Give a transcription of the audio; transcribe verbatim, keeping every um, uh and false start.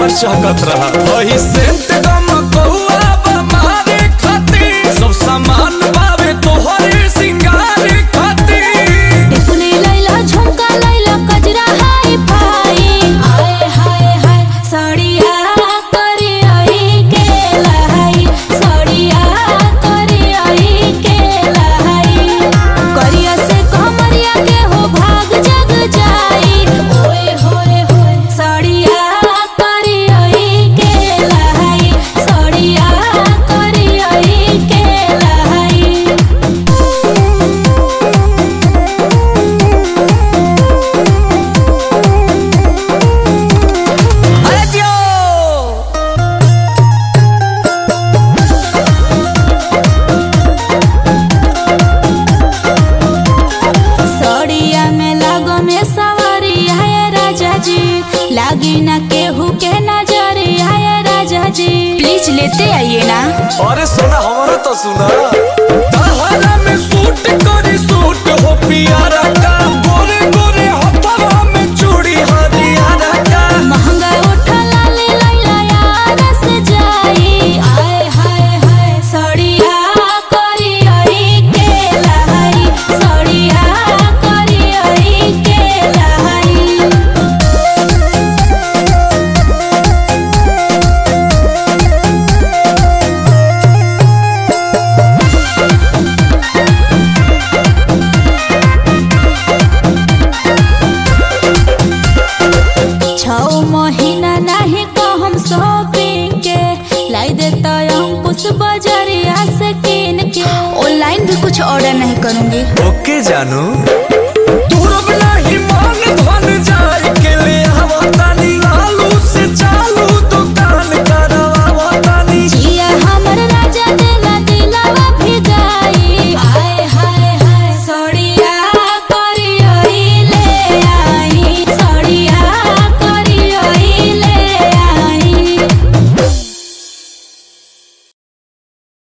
हमर चाहत रहा वही सेंट गम कौआ मारे खातिर सब सामान बावे तोहरे सिंगार खातिर टिकुली लैला झुमका लैला कजरा हाय भाई आए हाय हाय साड़िया करे आई के लाई साड़िया करे आई के लाई करिया से कमरिया के हो भाग जग जाई ओए होए होए साड़िया करे आई के लाई साड़िया करे आई के लाई सड़िया में लागो में सवारी है राजा जी लागी ना केहू के नजर है राजा जी प्लीज लेते आइए ना। अरे सुना हमारा तो सुना तहरा में सूट करी सूट हो पियारा का गोरे गोरे हथवा में चूड़ी हरियारा का महंगा उठा लाली लैला यार से जाई आए हाय हाय सड़िया करी आई के लाई सड़िया करी आई के लाई छौ महीना नहीं को हम शॉपिंग के लाई देता अंकुश बाजारिया से किन के ऑनलाइन भी कुछ ऑर्डर नहीं करूंगी। ओके जानू तू रब नहीं मान धन